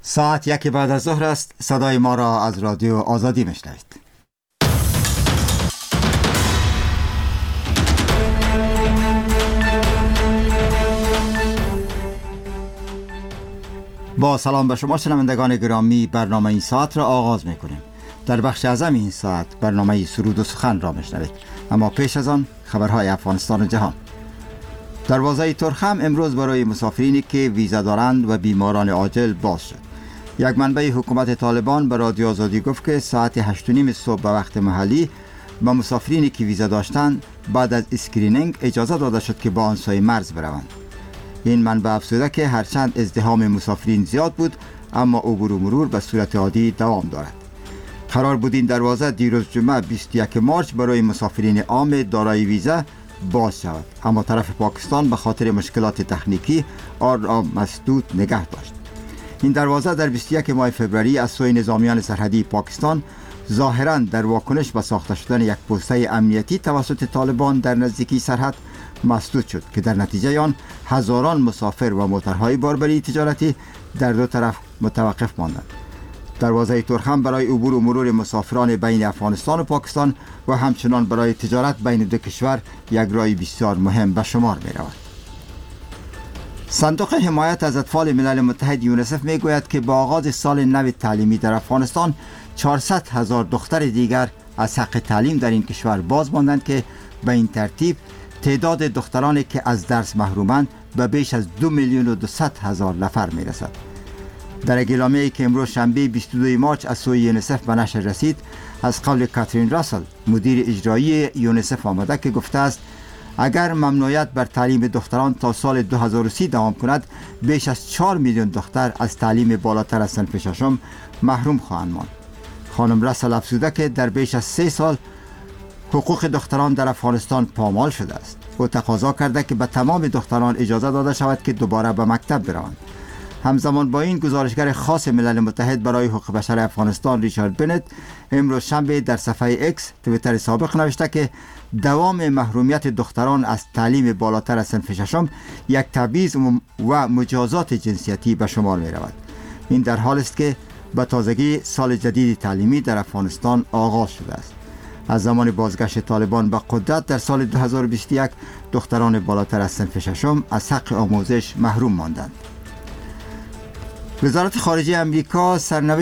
ساعت 1 بعد از ظهر است. صدای ما را از رادیو آزادی میشنوید. با سلام به شما شنوندگان گرامی، برنامه این ساعت را آغاز میکنیم. در بخش اعظم این ساعت برنامه سرود و سخن را میشنوید، اما پیش از آن خبرهای افغانستان و جهان. دروازه ترخم امروز برای مسافرینی که ویزا دارند و بیماران عاجل باز شد. یک منبع حکومت طالبان به رادیو آزادی گفت که ساعت 8:30 صبح به وقت محلی به مسافرینی که ویزا داشتند بعد از اسکرینینگ اجازه داده شد که با آن سوی مرز بروند. این منبع افزوده که هرچند ازدحام مسافرین زیاد بود، اما عبور و مرور به صورت عادی دوام دارد. قرار بود این دروازه دیروز جمعه 21 مارس برای مسافرین عام دارای ویزا باز شود، اما طرف پاکستان به خاطر مشکلات تکنیکی آن را مسدود نگه داشت. این دروازه در 21 ماه فوریه از سوی نظامیان سرحدی پاکستان ظاهراً در واکنش به ساخته شدن یک پوسته امنیتی توسط طالبان در نزدیکی سرحد مسدود شد که در نتیجه آن هزاران مسافر و موترهای باربری تجارتی در دو طرف متوقف ماندند. دروازه ترخم برای عبور و مرور مسافران بین افغانستان و پاکستان و همچنان برای تجارت بین دو کشور یک راه بسیار مهم به شمار می رود. صندوق حمایت از اطفال ملل متحد یونیسف می گوید که با آغاز سال نو تعلیمی در افغانستان 400,000 دختر دیگر از حق تعلیم در این کشور باز ماندند که به این ترتیب تعداد دخترانی که از درس محرومند به بیش از 2,200,000 نفر می رسد. در اعلامیه‌ای که امروز شنبه 22 مارس از سوی یونیسف به نشر رسید، از قول کاترین راسل مدیر اجرایی یونیسف آمده که گفته است اگر ممنوعیت بر تعلیم دختران تا سال 2030 دوام کند، بیش از 4 میلیون دختر از تعلیم بالاتر از صنف ششم محروم خواهند ماند. خانم راسل افزوده که در بیش از 3 سال حقوق دختران در افغانستان پامال شده است. او تقاضا کرده که به تمام دختران اجازه داده شود که دوباره به مکتب بروند. همزمان با این، گزارشگر خاص ملل متحد برای حقوق بشر افغانستان ریچارد بنت امروز شنبه در صفحه اکس توییتر سابق نوشته که دوام محرومیت دختران از تعلیم بالاتر از صنف ششم یک تبعیض و مجازات جنسیتی به شمار می رود. این در حالی است که به تازگی سال جدید تعلیمی در افغانستان آغاز شده است. از زمان بازگشت طالبان به قدرت در سال 2021 دختران بالاتر از صنف ششم از حق آموزش محروم ماندند. وزارت خارجه امریکا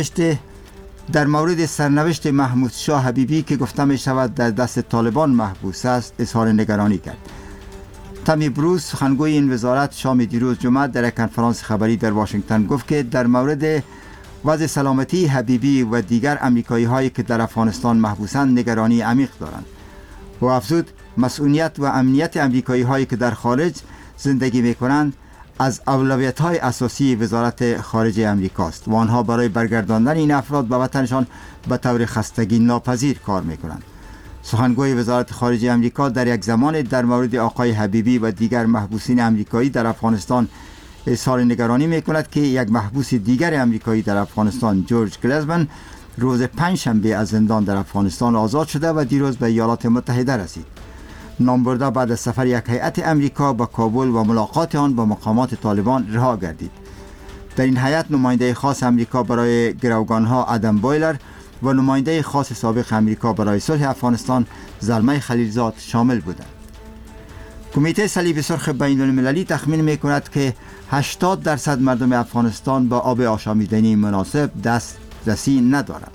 در مورد سرنوشت محمود شاه حبیبی که گفته می شود در دست طالبان محبوس است اظهار نگرانی کرد. تامی بروس سخنگوی این وزارت شام دیروز جمعه در یک کنفرانس خبری در واشنگتن گفت که در مورد وضع سلامتی حبیبی و دیگر امریکایی هایی که در افغانستان محبوسند نگرانی عمیق دارند. و افزود مسئولیت و امنیت امریکایی هایی که در خارج زندگی می کنند از اولویت‌های اساسی وزارت خارجه امریکاست و آنها برای برگرداندن این افراد به وطنشان به طور خستگی ناپذیر کار می‌کنند. سخنگوی وزارت خارجه امریکا در یک زمان در مورد آقای حبیبی و دیگر محبوسین امریکایی در افغانستان اظهار نگرانی می‌کند که یک محبوس دیگر امریکایی در افغانستان، جورج گلزمن، روز پنجشنبه از زندان در افغانستان آزاد شده و دیروز به ایالات متحده رسید. نامبرده بعد از سفر یک هیئت امریکا به کابل و ملاقات آن با مقامات طالبان رها گردید. در این هیئت نماینده خاص امریکا برای گروگانها آدم بویلر و نماینده خاص سابق امریکا برای صلح افغانستان زلمه خلیلزاد شامل بودند. کمیته صلیب سرخ بین المللی تخمین می‌کند که 80% مردم افغانستان با آب آشامیدنی مناسب دسترسی ندارند.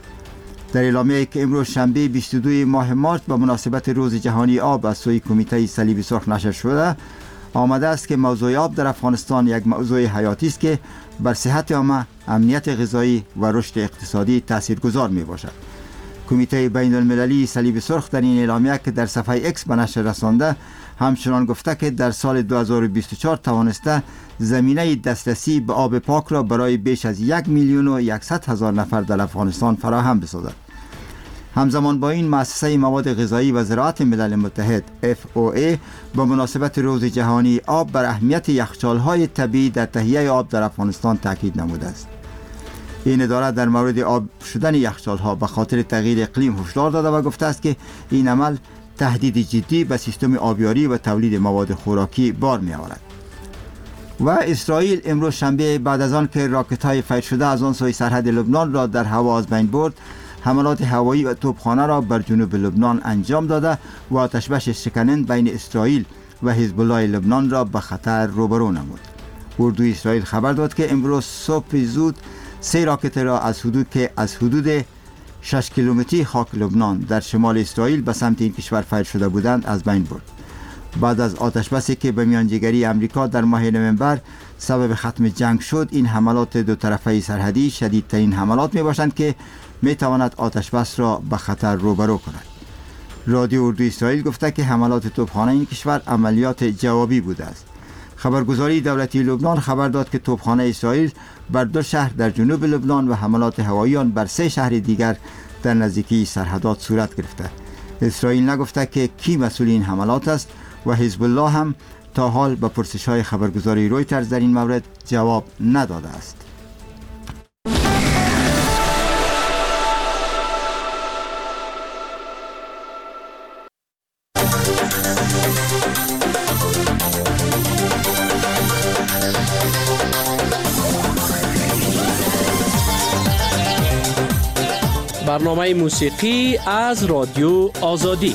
در اعلامیه‌ای که امروز شنبه 22 ماه مارس به مناسبت روز جهانی آب از سوی کمیته صلیب سرخ نشر شده، آمده است که موضوع آب در افغانستان یک موضوع حیاتی است که بر صحت عامه، امنیت غذایی و رشد اقتصادی تاثیرگذار می باشد. کمیته بین المللی صلیب سرخ در این اعلامیه که در صفحه اکس به نشر رسانده همچنان گفته که در سال 2024 توانسته زمینه دسترسی به آب پاک را برای بیش از 1,100,000 نفر در افغانستان فراهم بسازد. همزمان با این، مؤسسه مواد غذایی و زراعت ملل متحد FOA با مناسبت روز جهانی آب بر اهمیت یخچال‌های طبیعی در تهیه آب در افغانستان تاکید نموده است. این اداره در مورد آب شدن یخچال‌ها به خاطر تغییر اقلیم هشدار داده و گفته است که این عمل تهدید جدی به سیستم آبیاری و تولید مواد خوراکی بار می‌آورد. و اسرائیل امروز شنبه بعد از آن که راکت‌های فیر شده از آن سوی سرحد لبنان را در هوا از بین برد، حملات هوایی و توپخانه را بر جنوب لبنان انجام داده و آتشبس شکننده بین اسرائیل و حزب الله لبنان را به خطر روبرو نمود. اردوی اسرائیل خبر داد که امروز صبح زود 3 راکت را از حدود 6 کیلومتری خاک لبنان در شمال اسرائیل به سمت این کشور فیر شده بودند از بین برد. بعد از آتشبسی که به میانجیگری امریکا در ماه نوامبر سبب ختم جنگ شد، این حملات دو طرفه سرحدی شدیدترین حملات می باشند که می تواند آتشبس را به خطر روبرو کند. رادیو اردو اسرائیل گفته که حملات توپخانه این کشور عملیات جوابی بوده است. خبرگزاری دولتی لبنان خبر داد که توپخانه اسرائیل بر 2 شهر در جنوب لبنان و حملات هوایی آن بر 3 شهر دیگر در نزدیکی سرحدات صورت گرفته. اسرائیل نگفته که کی مسئول این حملات است و حزب الله هم تا حال به پرسش‌های خبرگزاری رویترز در این مورد جواب نداده است. برنامه موسیقی از رادیو آزادی.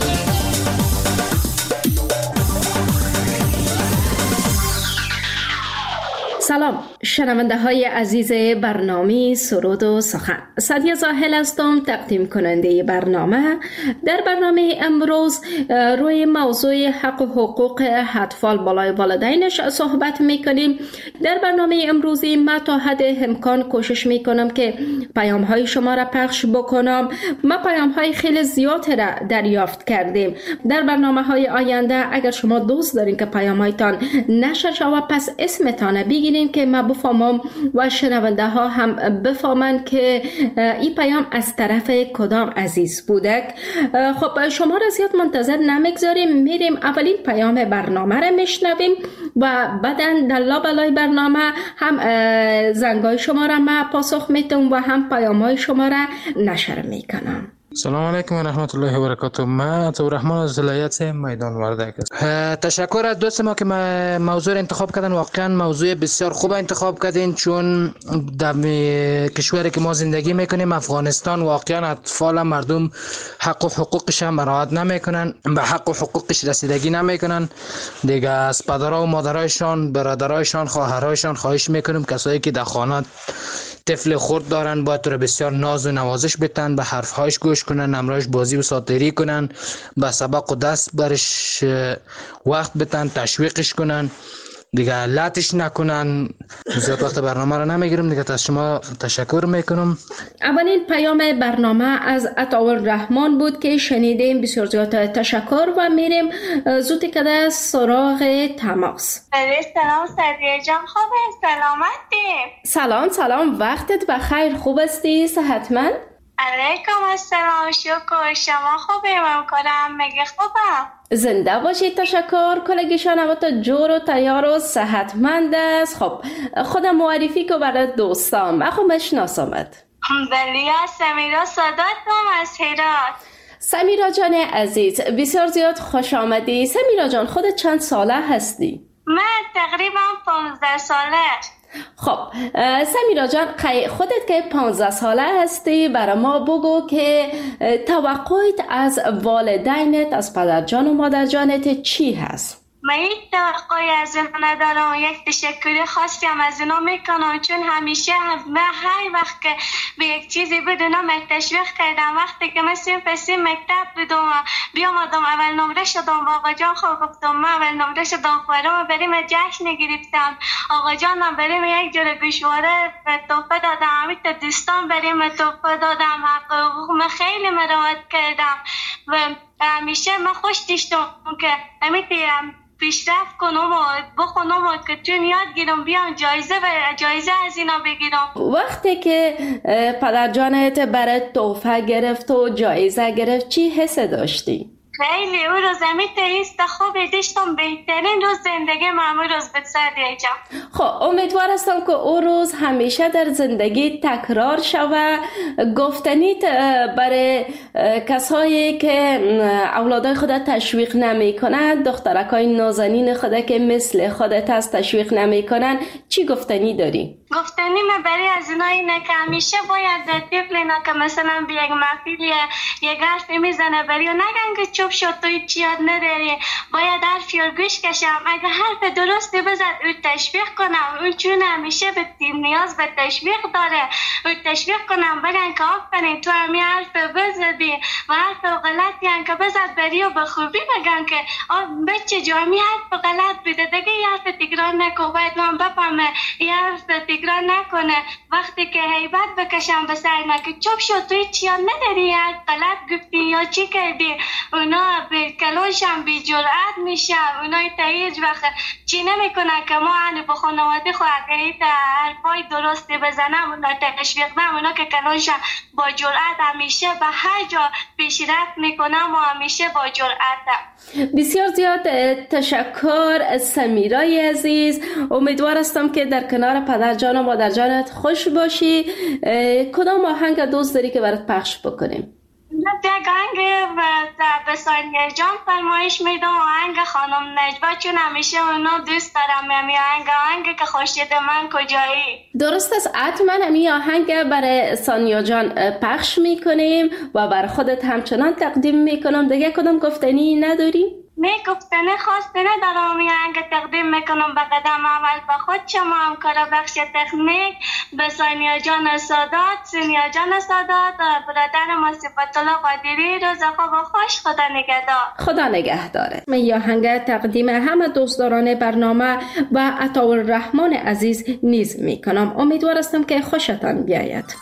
سلام شنونده های عزیز برنامه سرود و سخن. سعدیه زاهل هستم، تقدیم کننده برنامه. در برنامه امروز روی موضوع حق و حقوق اطفال بالای والدینش صحبت میکنیم. در برنامه امروزی ما تا حد امکان کوشش میکنم که پیام های شما را پخش بکنم. ما پیام های خیلی زیاد را دریافت کردیم. در برنامه های آینده اگر شما دوست دارین که پیام هایتان نشر شود، پس اسمتان بگیرین که ما بفهمم و شنونده ها هم بفهمن که این پیام از طرف کدام عزیز بوده. خب شما را زیاد منتظر نمیگذاریم، میریم اولین پیام برنامه را میشنویم و بعدا در لابلای برنامه هم زنگای شما را ما پاسخ میتونم و هم پیام های شما را نشر میکنم. سلام علیکم و رحمت الله و برکاته. من عطارحمان از ولایت میدان وردک هستم. تشکر از دوست ما که موضوع انتخاب کردن. واقعا موضوع بسیار خوب انتخاب کردین، چون در کشوری که ما زندگی میکنیم افغانستان واقعا اطفال مردم حق و حقوقش هم رعایت نمیکنن، به حق و حقوقش رسیدگی نمیکنن دیگه. از پدرها و مادرایشان، برادرایشان، خواهرایشان خواهش میکنیم کسایی که در خانه طفل خرد دارن باید رو بسیار ناز و نوازش بتن، به حرفهایش گوش کنن، امرایش بازی و ساتری کنن، به سبق و دست برش وقت بتن، تشویقش کنن دیگه، لطش نکنن. زیاد وقت برنامه رو نمیگیرم دیگه. از شما تشکر میکنم. اولین پیام برنامه از عطارحمان بود که شنیدیم. بسیار زیاد تشکر و میریم زودی که سراغ تماس. سلام سعدیه جان، خوبه؟ سلامتی؟ سلام وقتت بخیر، خوب هستی؟ صحتمند؟ علیکم السلام، شکر. شما خوبه؟ ممکنم مگه خوبم؟ زنده باشید. تشکر. کلگی شنوات جور و تیار و صحتمند است. خب خودم معرفی که برای دوستان من خب مشناسمت. بله، سمیرا صداتم از هرات. سمیرا جان عزیز، بسیار زیاد خوش آمدی. سمیرا جان خودت چند ساله هستی؟ من تقریبا 15 ساله. خب سمیرا جان، خودت که 15 ساله هستی برای ما بگو که توقعیت از والدینت، از پدرجان و مادرجانت چی هست؟ من یک توقعی از اینا ندارم، یک تشکر خاصی هم از اینا میکنم، چون همیشه من هر وقت که به یک چیزی بدونم تشویق کردم. وقتی که من سیم مکتب بودم بیامدم اول نمره شدم و آقا جان خواه گفتم من اول نمره شدم، خواهرم بریم جشن گرفتم، آقا جانم بریم یک جور گوشواره توفه دادم، همین تا دوستان بریم توفه دادم، حق حقوق من خیلی مراعات کردم و همیشه من خوش داشتم که همین پیشرفت کنم و بخونم و که چون یاد گیرم بیام جایزه از اینا بگیرم. وقتی که پدرجانت برای تحفه گرفت و جایزه گرفت چی حس داشتی؟ خیلی او روز میتیست خوبی داشتم، بهترین روز زندگی من روز به سعدیه جان. خب امیدوار هستم که او روز همیشه در زندگی تکرار شوه. گفتنیت برای کسایی که اولادای خود تشویق نمی کنند، دخترکای نازنین خود که مثل خودت هست تشویق نمی کنند، چی گفتنی داری؟ گفتنی من برای از اینا اینه که همیشه باید طفل اینا که مثلا به یک محفیل یک حرف میزنه بری و نگن که چوب شد توی چی یاد نداری، باید حرفی رو گوش کشم، اگه حرف درستی بزد او تشویق کنم، اون چون همیشه به نیاز به تشویق داره، او تشویق کنم بگن که آفرین تو همی حرف بزدی و حرف غلطی هم که بزد بری و به خوبی بگن که بچه جو همی حرف غلط بده دیگه یه حرف تکرار نکن، باید من بفهمه یه حرف تکرار نکنه، وقتی که هیبت بکشم به سرنا که چوب شد توی چی یاد نداری، حرف غلط گفتی یا چی کردی، اونا به کلاشم بی جرأت میشم، اونا هیچ وقت چی نمیکنن که ما هنو به خانواده خود اگه حرفای درستی بزنم اونا تشویق نم، اونا که کلاشم با جرأت همیشه به هر جا پیشرفت میکنم و همیشه با جرأتم. بسیار زیاد تشکر سمیرای عزیز. امیدوار هستم که در کنار پدر جان و مادر جانت خوش باشی. کدام آهنگ دوست داری که برات پخش بکنیم؟ یک آهنگ به ثانیه جان فرمایش میدم، آهنگ خانم نجوا، چون همیشه اونو دوست دارم. همی آهنگ که خورشید من کجایی. درست است، حتما همی آهنگ برای ثانیه جان پخش میکنیم و بر خودت همچنان تقدیم میکنم. دیگه کدام گفتنی نداری؟ گفتنی خواسته ندارم، می آهنگ تقدیم میکنم به قدم اول به خود شما همکار بخش تکنیک، به ثانیه جان سادات، سینیا جان سادات، برادر ما صفت الله قادری. روز خوب و خوش، خدا نگهدار. خدا نگهداره. من یه آهنگ تقدیم همه دوستداران برنامه و عطاالرحمن عزیز نیز میکنم. امیدوار هستم که خوشتان بیاید.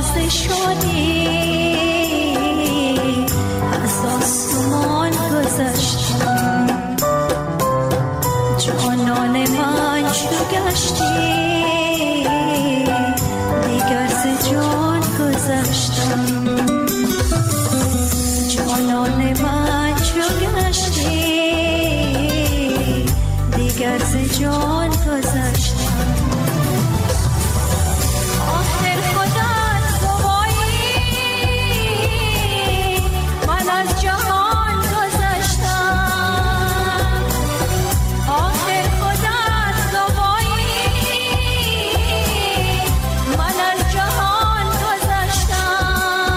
پرواز شدی از آسمان گذشتم جانان من چو گشتی دیگر ز جان گذشتم جانان من چو گشتی دیگر ز جان گذشتم آخر خودت گوایی من از جهان گذشتم آخر خودت گوایی من از جهان گذشتم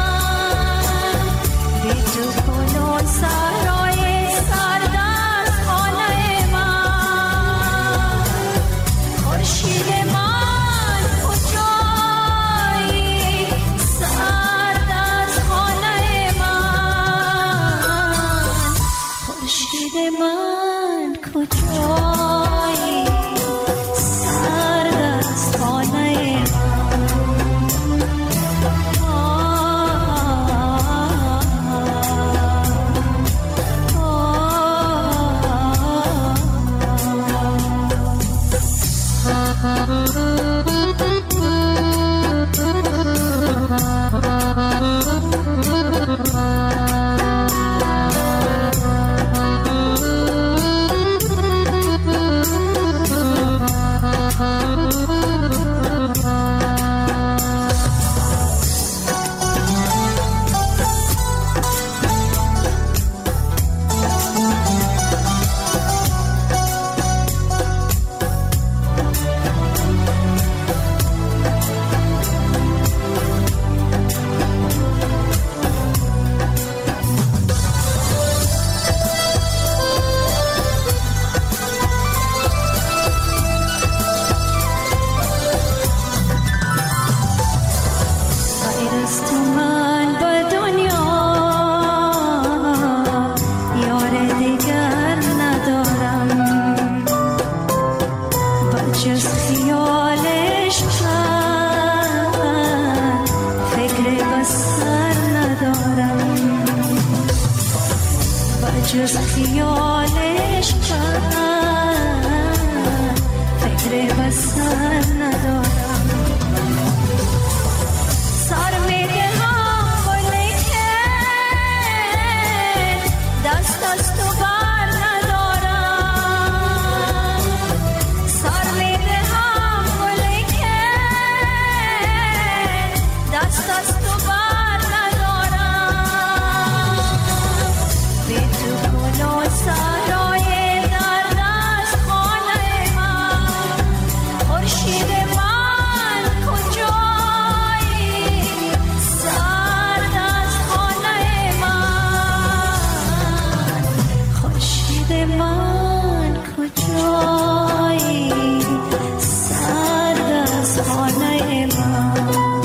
بی تو کنون سرای سرد از خانه من خورشید من کجایی سرد از خانه من خورشید من کجایی سرد از خانه جز خیالش من فکر بسر ندارم سر میدهم ولیکن دست از تو بر ندارم سر میدهم ولیکن دست از تو بر ندارم بی تو کنون سرای درد از خانه من خورشید من کجایی سرد از خانه من خورشید من کجایی سرد از خانه من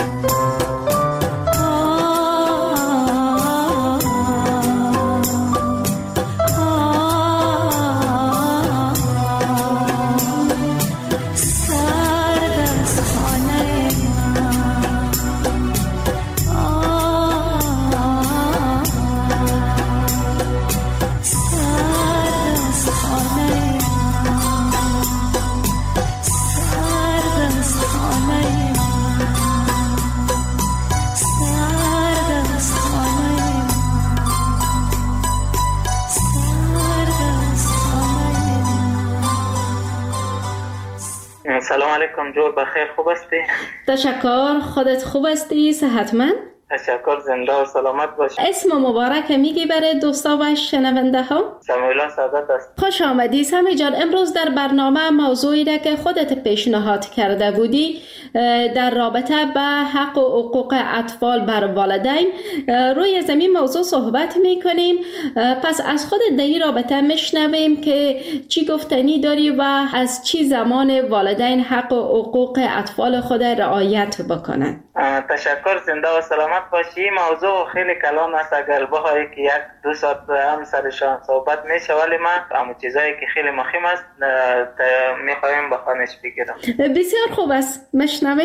سلام علیکم جور بخیر خوب هستی؟ تشکر خودت خوب هستی صحتمند؟ تشکر زنده و سلامت باشی. اسم مبارک میگی برای دوستا و شنونده ها؟ سمیلا سعادت است. خوش آمدی سمی جان. امروز در برنامه موضوعی را که خودت پیشنهاد کرده بودی در رابطه به حق و حقوق اطفال بر والدین روی زمین موضوع صحبت میکنیم. پس از خودت در این رابطه میشنویم که چی گفتنی داری و از چی زمان والدین حق و حقوق اطفال خود رعایت بکنند. تشکر زنده و سلامت باشی. موضوع خیلی کلان است، اگر بخواهی که یک دو ساعت هم سرشان صحبت میشه، ولی من اما چیزایی که خیلی مهم است میخوایم بخوانش بگیرم. بسیار خوب است، مشنویم.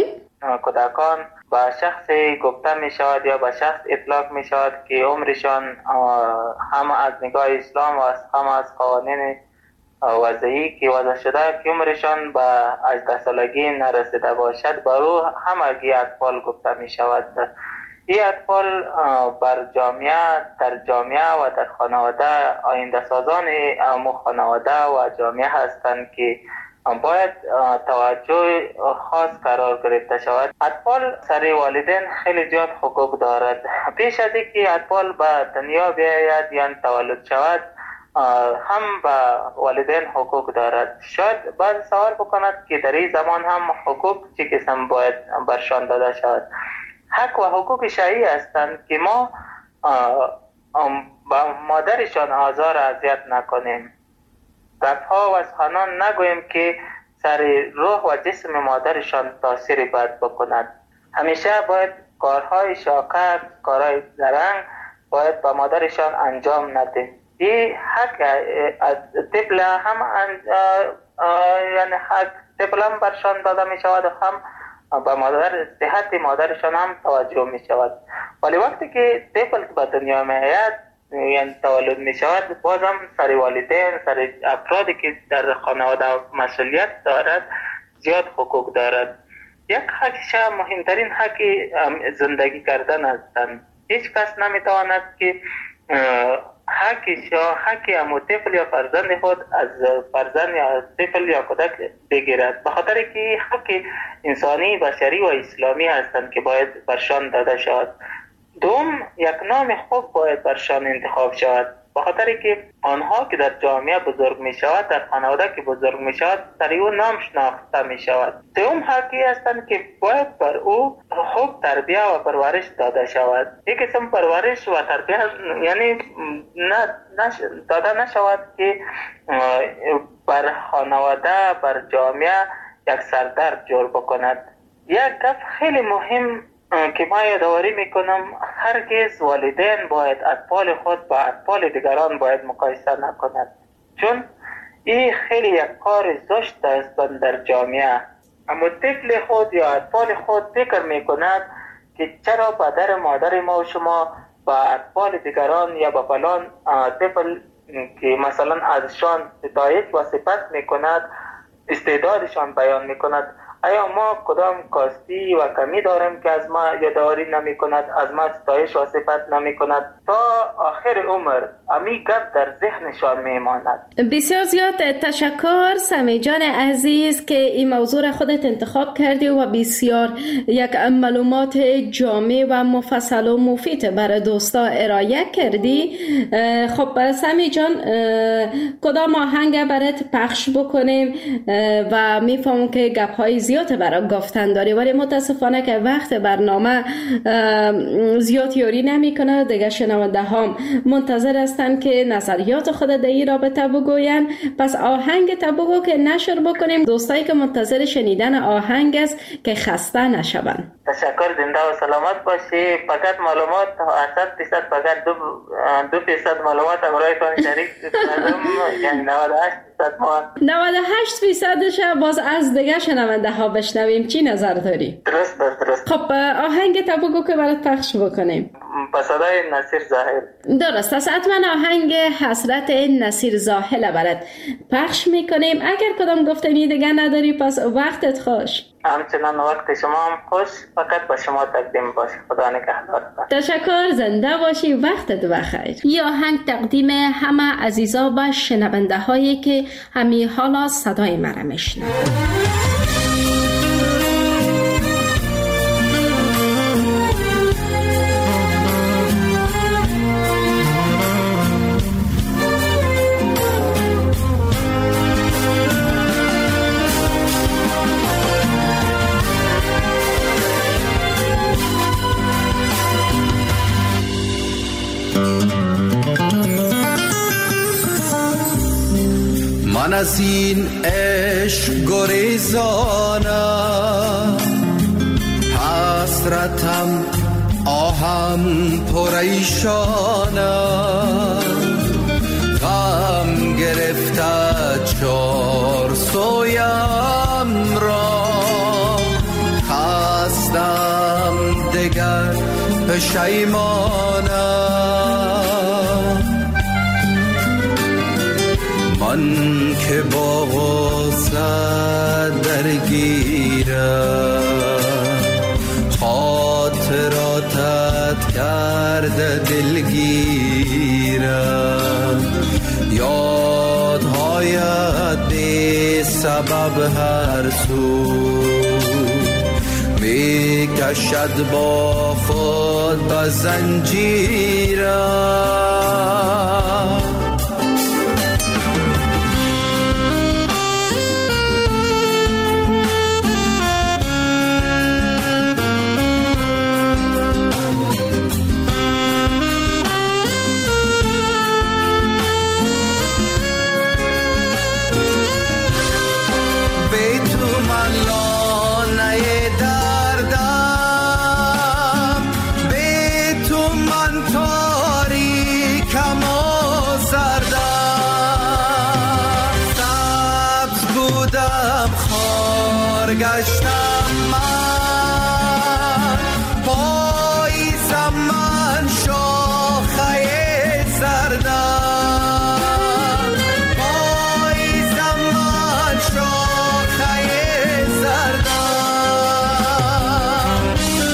کودکان به شخصی گفته می شود یا به شخص اطلاق می شود که عمرشان هم از نگاه اسلام و هم از قوانین وضعی که وضع شده که عمرشان به 18 سالگی نرسیده باشد برو همگی اطفال گفته می شود. این اطفال بر جامعه، در جامعه و در خانواده آینده سازان خانواده و جامعه هستند که باید توجه خاص قرار گرفته شود. اطفال سر والدین خیلی زیاد حقوق دارد. پیش از اینکه اطفال به دنیا بیاید یا تولد شود هم به والدین حقوق دارد. شاید بعضی سوال بکند که در این زمان هم حقوق چه قسم باید برشان داده شود. حق و حقوق شرعی هستند که ما با مادرشان آزار اذیت نکنیم. گپ‌ها و سخنان نگوییم که سر روح و جسم مادرشان تاثیر بد بکند. همیشه باید کارهای شاکر، کارهای زرنگ باید با مادرشان انجام ندیم. این حق از طفل هم یعنی حق طفل هم برشان داده می شود و هم با مادر صحت مادرشان هم توجه می شود. ولی وقتی که طفل به دنیا می آید یعنی تولد می شود بازم سر والدین، سر افرادی که در خانواده مسئولیت دارد زیاد حقوق دارد. یک حقش مهمترین حق زندگی کردن هستند. هیچ کس نمیتواند که حقش یا حق امو طفل یا فرزند خود از فرزند یا طفل یا کودک بگیرد، به خاطر که حق انسانی، بشری و اسلامی هستند که باید برشان داده شود. دوم، یک نام خوب باید برشان انتخاب شود، به خاطر که آنها که در جامعه بزرگ می شود، در خانواده که بزرگ می شود، در او نام شناخته می شود. دوم حقی هستند که باید بر او خوب تربیه و پرورش داده شود. یک قسم پرورش و تربیه یعنی داده نشود که بر خانواده، بر جامعه یک سردرد جور بکند. یک گپ خیلی مهم که ما یادآوری میکنم، هرگز والدین باید اطفال خود با اطفال دیگران باید مقایسه نکند، چون این خیلی یک کار زشت است در جامعه. اما طفل خود یا اطفال خود فکر میکند که چرا پدر مادر ما و شما با اطفال دیگران یا با فلان طفل که مثلا ازشان ستایش و صفت میکند، استعدادشان بیان میکند، آیا ما کدام کاستی و کمی داریم که از ما یادآوری نمی کند، از ما ستایش و صفت نمی کند، تا آخر عمر امی گپ در ذهنشان می ماند. بسیار زیاد تشکر سمی جان عزیز که این موضوع را خودت انتخاب کردی و بسیار یک معلومات جامع و مفصل و مفید برای دوستا ارائه کردی. خب سمی جان، کدام آهنگ برات پخش بکنیم و میفهمم که گپ های زیاد برای گفتن داری، ولی متاسفانه که وقت برنامه زیاد یاری نمی کنه. دیگه شنونده هم منتظر هستن که نظریات خود در این رابطه بگوین. پس آهنگ تا بگو که نشر بکنیم، دوستایی که منتظر شنیدن آهنگ است که خسته نشون. تشکر، زنده و سلامت باشی. فقط معلومات 100% فقط 2% معلومات امرای کنی شریک کردم، یعنی 98% باز از دیگه شنونده ها بشنویم. چی نظر داری؟ درست. خب آهنگ تا بگو که برات پخش بکنیم. با صدای نصیر زاهل. درست است، حتما آهنگ حسرت نصیر زاهل برات پخش میکنیم. اگر کدام گفتنی دیگه نداری پس وقتت خوش. همچنان وقت شما هم خوش، فقط با شما تقدیم باشی. خدا نگهدار. تشکر، زنده باشی، وقتت بخیر. این آهنگ تقدیم همه عزیزا و شنونده هایی که همین حالا صدای مرا میشنوند. من از این عشق گریزانم، حسرتم آهم پریشانم، غم گرفته چار سویم را، خست پشیمانم. من که با غصت درگیرم، خاطراتت کرده دلگیرم. یادهایت بی سبب هر سو می کشد با خود به زنجیرم. گشتم من، پاییزم من شاخه زردم، پاییزم من شاخه زردم.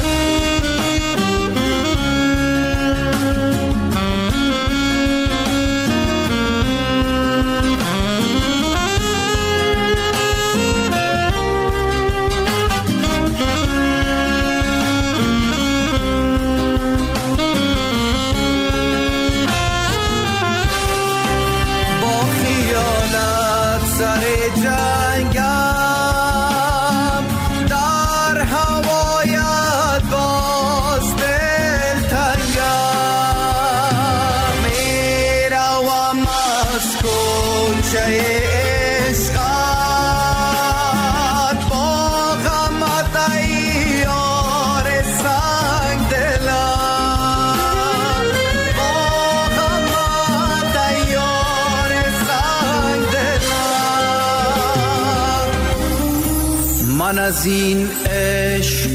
من از این عشق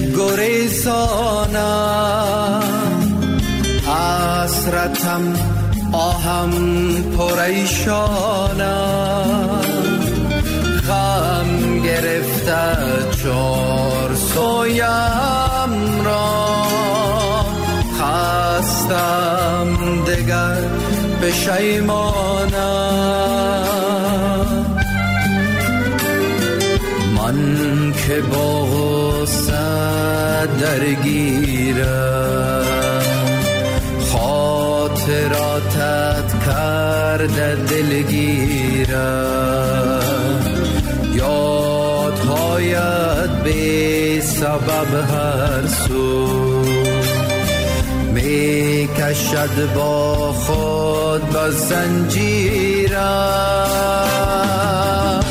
گریزانم، حسرتم آهم پریشانم. غم گرفته چار سویم را، خستم دگر پشیمانم. من که با غصت درگیرم، خاطراتت کرده دلگیرم. یادهایت بی سبب هر سو می کشد با خود به زنجیرم.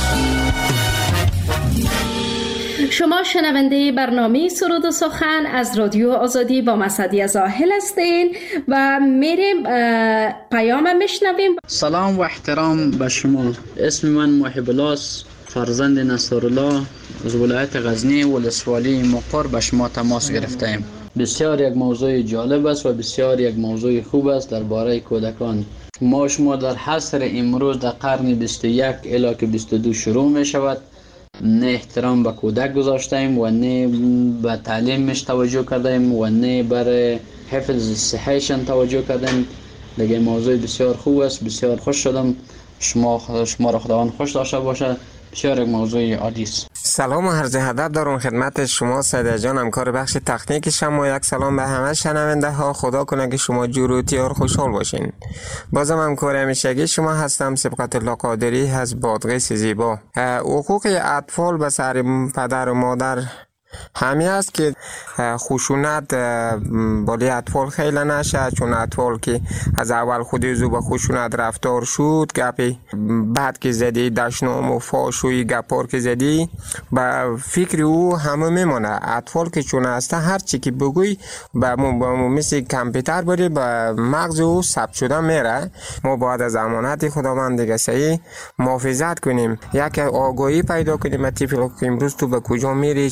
شما شنونده برنامه سرود و سخن از رادیو آزادی با مسعدی زاهل هستین و میریم پیام میشنویم. سلام و احترام به شما. اسم من محب الله، فرزند نصرالله، از ولایت غزنی ولسوالی مقر به شما تماس گرفتیم. بسیار یک موضوع جالب است و بسیار یک موضوع خوب است درباره کودکان. ما شما در عصر امروز در قرن 21 الی که 22 شروع می شود، نه احترام به کودک گذاشتیم و نه به تعلیمش توجه کردیم و نه بر حفظ صحیشان توجه کردیم. دیگه موضوع بسیار خوب است. بسیار خوش شدم. شما را خداوند خوش داشته باشه. بسیار یک موضوع عالی است. سلام و عرض ادب دارم خدمت شما سیده جان، همکار بخش تکنیک شما. یک سلام به همه شنونده ها. خدا کنه که شما جور و تیار خوشحال باشین. بازم همکار همیشگی شما هستم، سبقت الله قادری از بادغیس زیبا. حقوق اطفال به سر پدر و مادر همین است که خشونت بالی اطفال خیلی نشه، چون اطفال که از اول خودی زو به خشونت رفتار شد، گپی بعد که زدی دشنام و فاشوی گپار که زدی به فکر او همه میمونه. اطفال که چون هسته هر چی که بگوی به مثل کامپیوتر بری به مغز او ثبت شده میره. ما باید از امانت خداوند دیگه صحیح محافظت کنیم، یک آگاهی پیدا کنیم. طفل امروز تو به کجا میری، چی کار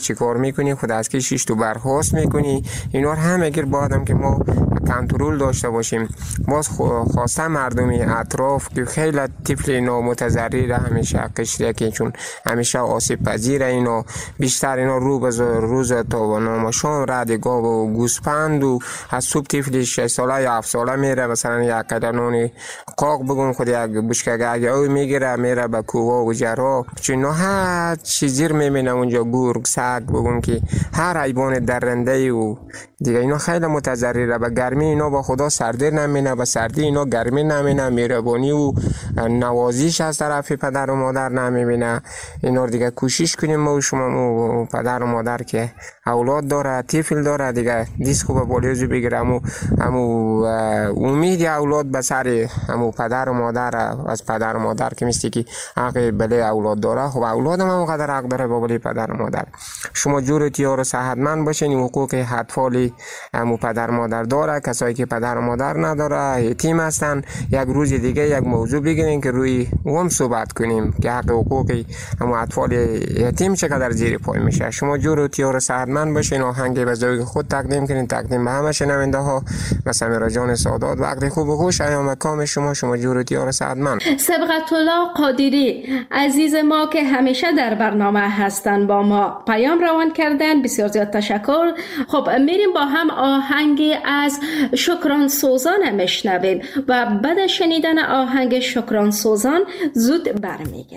میکنی، خود از کشیش تو برخواست میکنی. اینا همه گیر بادم که ما کنترل داشته باشیم. باز خواسته مردمی اطراف که خیلی طفل اینا متضرر همیشه قشریه که چون همیشه آسیب پذیره، اینا بیشتر اینا روز تا نامشان رد گاو و گوسپند و از صبح طفل 6 ساله یا 7 ساله میره مثلا یک قدنونی قاق بگون خود یک بشکه گاگی میگیره میره به کوه و جرا، چون هر چیزی رو میبینه اونجا، گرگ، سگ بگون که هر حیوان درنده و دیگه اینا خیلی متضرره. به گرمی اینا با خدا سردی نمینه، به سردی اینا گرمی نمینه، مهربانی و نوازش از طرف پدر و مادر نمیبینه. اینا دیگه کوشش کنیم ما و شما پدر و مادر که اولاد داره، طفل داره دیگه دیست خوبه بالیوزو بگیره، امو امید اولاد به سر امو پدر و مادر، از پدر و مادر که میستی که حق بله اولاد داره، خب اولاد هم اونقدر حق داره با بله پدر و مادر. شما جورتیار و صحتمند باشین، حقوق اطفال امو پدر و مادر داره. کسایی که پدر و مادر نداره یتیم هستن، یک روز دیگه یک موضوع بگیرین که روی اون صحبت کنیم که حق حقوقی امو اطفال یتیم چقدر زیر پای میشه. شما جورتیار و صحتمند باشین. آهنگ به ذوق خود تقدیم کنین، تقدیم به همه شنونده ها و سمیرا جان سادات. وقت خوب و خوش ایام کام شما جورتیار و صحتمند. سبقت الله قادری عزیز ما که همیشه در برنامه هستن با ما پیام روان کردن، بسیار زیاد تشکر. خب میریم با هم آهنگی از شکران سوزان میشنویم و بعد شنیدن آهنگ شکران سوزان زود برمیگردیم.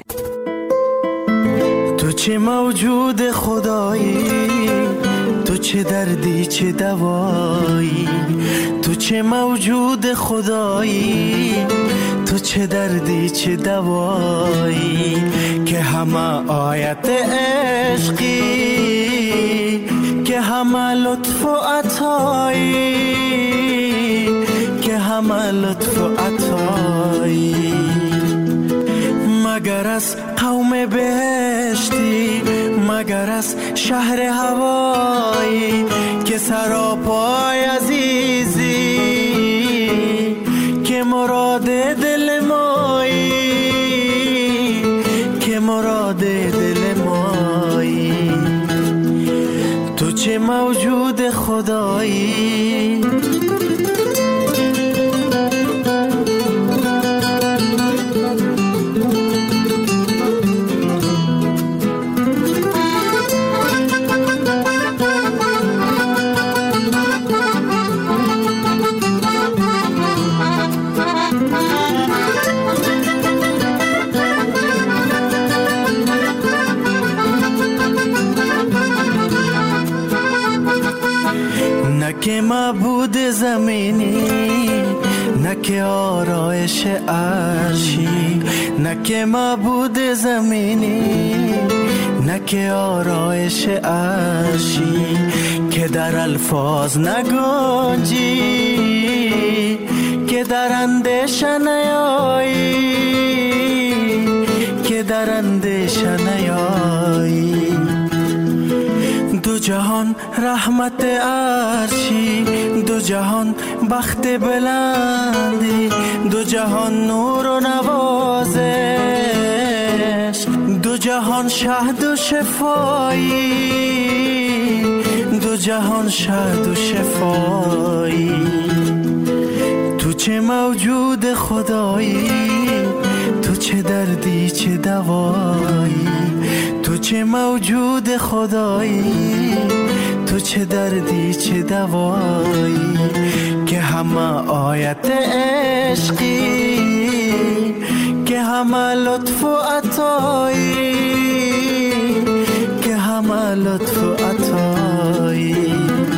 تو چه موجود خدایی، تو چه دردی چه دوایی، تو چه موجود خدایی، تو چه دردی چه دوایی، که همه آیت عشقی، که همه لطف و عطایی، که همه لطف و عطایی. مگر از قوم بهشتی، مگر از شهر هوایی، که سراپای عزیزی، که مراد دل مایی، که مراد دل مایی. تو چه موجود خدایی، که معبود زمینی، نه که آرایش عرشی، نه که معبود زمینی، نه که آرایش عرشی، که در الفاظ نگنجی، که در اندیشه نیایی، که در اندیشه نیایی. دو جهان رحمت عرشی، دو جهان بخت بلندی، دو جهان نور و نوازش، دو جهان شهد و شفایی، دو جهان شهد و شفایی. تو چه موجود خدایی، تو چه دردی چه دوایی، تو چه موجود خدایی، تو چه دردی چه دوایی، که همه آیت عشقی، که همه لطف و عطایی، که همه لطف و عطایی.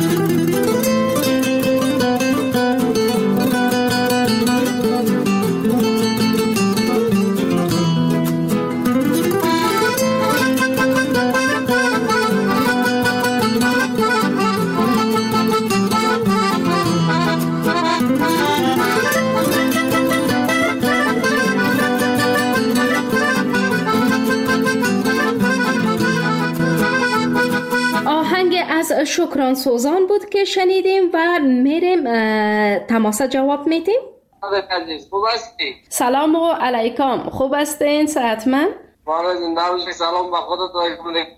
شکران سوزان بود که شنیدیم و میریم تماس جواب میدیم. خوب هستی؟ سلام علیکم، خوب هستین؟ صحتمند؟ مارا زنده باشی. سلام به خودت و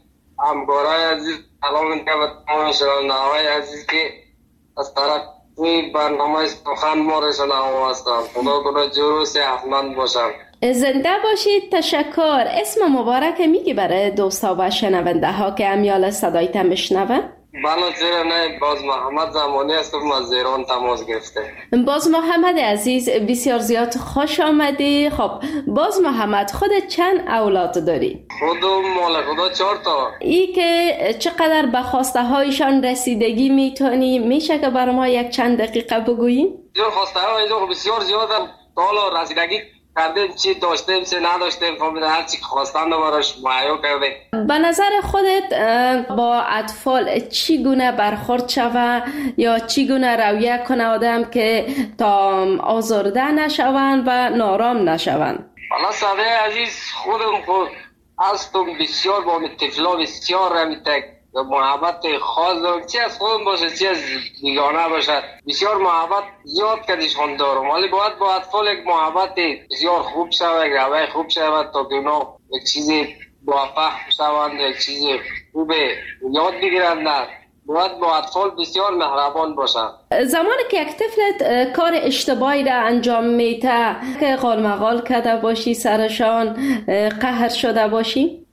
همکارای عزیز سلام میکنم به تمام شنونده‌های عزیز که از طرف این برنامه سخن ما را شنوام هستم. خدا کنه جور و صحتمند باشم. زنده باشید. تشکر. اسم مبارک میگی برای دوستا و شنونده ها که امیال صدایت میشنوه؟ بله چرا نه، باز محمد زمانی هستم از ایران تماس گرفته. باز محمد عزیز بسیار زیاد خوش آمدی. خب باز محمد خودت چند اولاد داری؟ خودم مال خدا 4 تا. ای که چقدر به خواسته هایشان رسیدگی میتونی میشه که برای ما یک چند دقیقه بگویی؟ بسیار خواسته ها بسیار زیاده. حالا رسیدگی کردیم، چی داشتیم چی نداشتیم، فهمیدم هر چی خواستم براش مهیا کردیم. به نظر خودت با اطفال چی گونه برخورد شوه یا چی گونه رویه کنه آدم که تا آزرده نشوند و نارام نشوند؟ والا صدای عزیز خودم خود هستم بسیار با طفلا بسیار رمیتک محبت خاص دارم، چی از خودم باشه چی از بیگانه باشد، بسیار محبت زیاد کدیشان دارم، ولی باید با اطفال یک محبت بسیار خوب شود، یک روی خوب شود تا که اونا یک چیزی موفق شوند، یک چیزی خوب یاد بگیرند. باید با اطفال بسیار مهربان باشند. زمانی که یک طفلت کار اشتباهی را انجام میده که قالمقال کرده باشی سرشان قهر شده باشی؟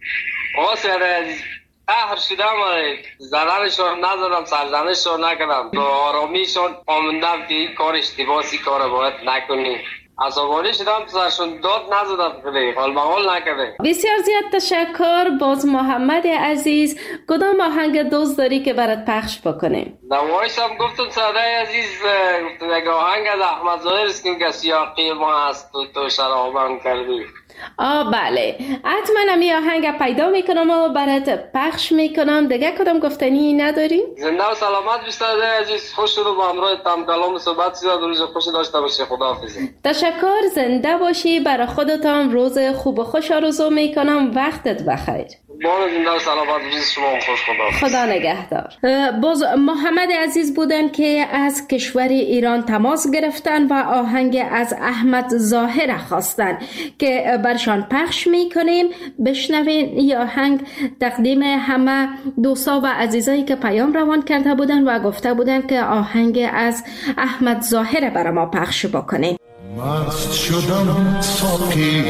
قهر شدم، زدنشان نزدم، سرزنشان نکردم، با آرامیشان آموندم که این کار اشتباهی کار باید نکنی. عصبانی شدم، سرشان داد نزدم، خیلی قالمقال نکرده. بسیار زیاد تشکر. باز محمد عزیز کدام آهنگ دوست داری که برات پخش بکنیم؟ نمایش هم گفتم صدای عزیز، گفتم یک آهنگ از احمد ظاهر است که سیاقی ما هست تو شرابم کردی. بله حتما می آهنگ پیدا میکنم و برات پخش میکنم. دیگه کدام گفتنی نداری؟ زنده و سلامت بیشتر عزیز، خوش شد و با همراه تم کلام صحبت زیاد روز خوش داشته باشی. خداحافظ. تشکر. زنده باشی. برای خودتان روز خوب و خوش آرزو میکنم. وقتت بخیر. بار زنده و سلامت روز شما خوش. خدا نگهدار. باز محمد عزیز بودن که از کشور ایران تماس گرفتن و آهنگ از احمد ظاهر خواستن که برشان پخش میکنیم. بشنوین. این آهنگ تقدیم همه دوستا و عزیزایی که پیام روان کرده بودن و گفته بودن که آهنگ از احمد ظاهر برای ما پخش بکنیم. مست شدم ساقی،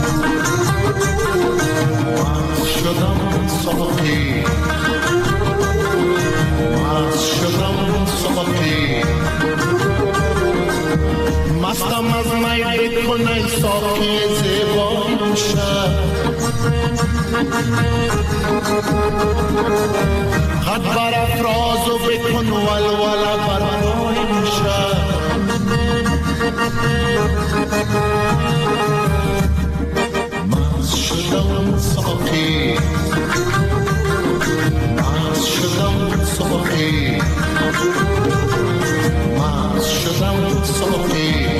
مست شدم ساقی، مست شدم ساقی، مستم از می بکنه ساقی زیبای شب، قد برافراز و بکن ولوله برای شب، مست شدم ساقی، مست شدم ساقی، مست شدم ساقی،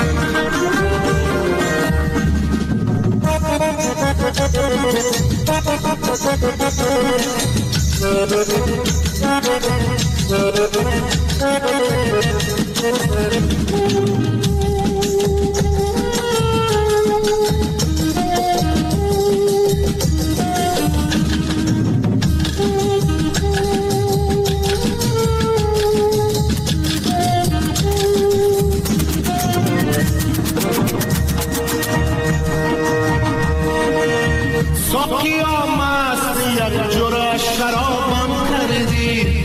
ساقی آمست یک جرعه شرابم کردی،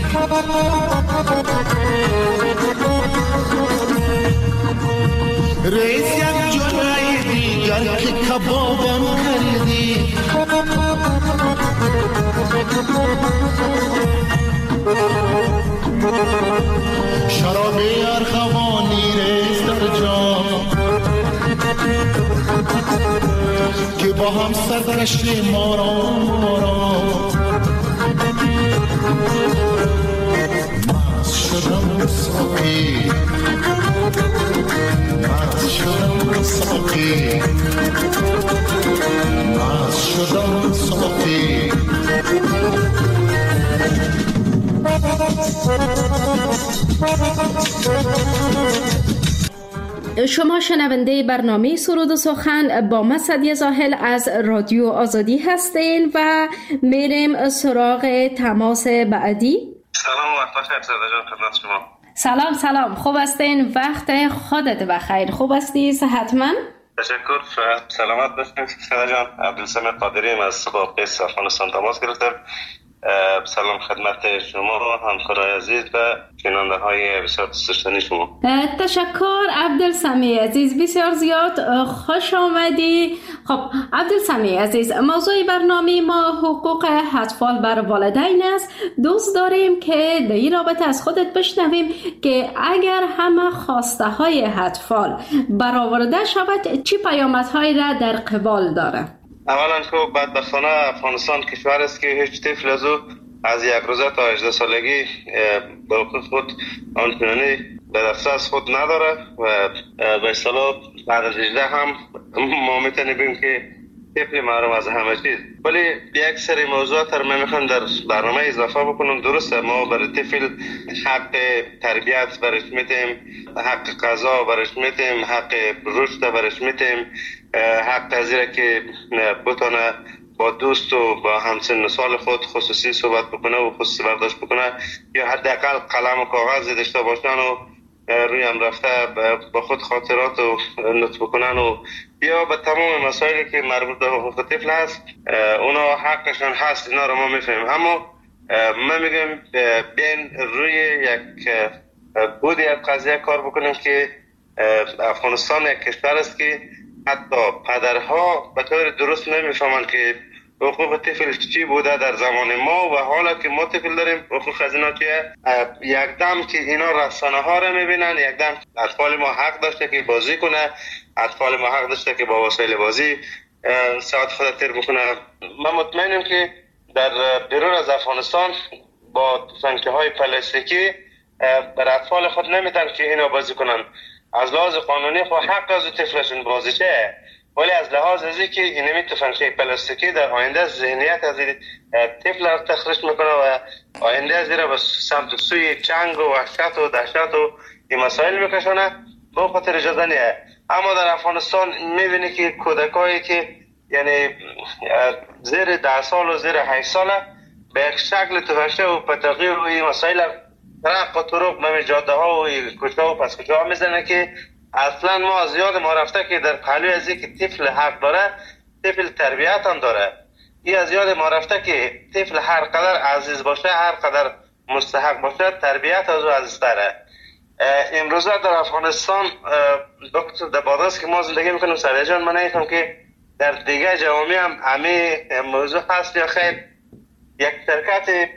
ریز یک جرعه دیگر که کبابم کردی، شراب ارغوانی ریز در جام که با هم سرکشی مارام مست شدم ساقی، مست شدم ساقی، مست شدم ساقی، شما شنونده برنامه سرود و سخن با من سعدیه زاهل از رادیو آزادی هستین و میریم سراغ تماس بعدی. سلام و وقت بخیر سعدیه جان، خدمت شما. سلام خوب هستین؟ وقت خودت بخیر. خوب هستی؟ صحتمند؟ تشکر، سلامت باشین سعدیه جان. عبدالسمید قادری از سباقیس افغانستان تماس گرفتم. سلام خدمت شما همکارای عزیز و شنونده های بسیار دوستداشتنی شما. تشکر عبدالسمی عزیز، بسیار زیاد خوش آمدی. خب عبدالسمی عزیز، موضوع برنامه ما حقوق اطفال بر والدین است. دوست داریم که در این رابطه از خودت بشنویم که اگر همه خواسته های اطفال برآورده شود چه پیامدهایی را در قبال داره؟ اولا که بدبختانه افغانستان کشور است که هیچ طفل از یک روزه تا 18 سالگی با خود آنچنانی به دسترس خود نداره و به اصطلاح بعد از 18 هم ما میتونیم که طفل محروم از همه چیز. ولی یک سری موضوعات رو من میخوام در برنامه اضافه بکنم. درسته ما برای طفل حق تربیت برش میتیم، حق غذا برش میتیم، حق رشد برش میتیم، حق تذیره که بتونه با دوست و با همسن سال خود خصوصی صحبت بکنه و خصوصی برداشت بکنه یا حداقل قلم و کاغذ داشته باشن و روی هم رفته با خود خاطرات و نوت بکنن و یا به تمام مسائلی که مربوط به حقوق طفل هست اونا حقشان هست. اینا رو ما میفهمیم، اما من میگم بین روی یک بودی از قضیه کار بکنیم که افغانستان یک کشور است که حتی پدرها به طور درست نمیفهمند که حقوق طفل چی بوده در زمان ما و حالا که ما طفل داریم حقوق از اینا چیه. یک دم که اینا رسانه ها رو میبینن، یک دم اطفال ما حق داشته که بازی کنه، اطفال ما حق داشته که با وسایل بازی ساعت خود تیر بکنه. من مطمئنم که در بیرون از افغانستان با تفنگچی های پلاستیکی بر اطفال خود نمیتن که اینا بازی کنن. از لحاظ قانونی خود حق از طفلشون بازی چه، ولی از لحاظ ازی که اینمی تفنگچی پلاستیکی در آینده ذهنیت از طفل را تخریش میکنه و آینده از را به سمت سوی جنگ و وحشت و دهشت و این مسائل میکشونه. به خاطر اجازه نیه. اما در افغانستان میبینی که کودکایی که یعنی زیر 10 سال و زیر 8 سال به یک شکل تفنگچی و پتاقی و این مسائل رق و طرق به جاده ها و کوچه ها و پس کوچه ها میزنه که اصلا ما از یاد ما رفته که در پهلوی از که طفل حق داره طفل تربیت هم داره. این از یاد ما رفته که طفل هر قدر عزیز باشه هر قدر مستحق باشه تربیت از او عزیزتره. امروزه در افغانستان در بادرست که ما زندگی میکنیم سعدیه جان، من نیفتم که در دیگه جوامع هم همه موضوع هست یا خیر. یک شرکت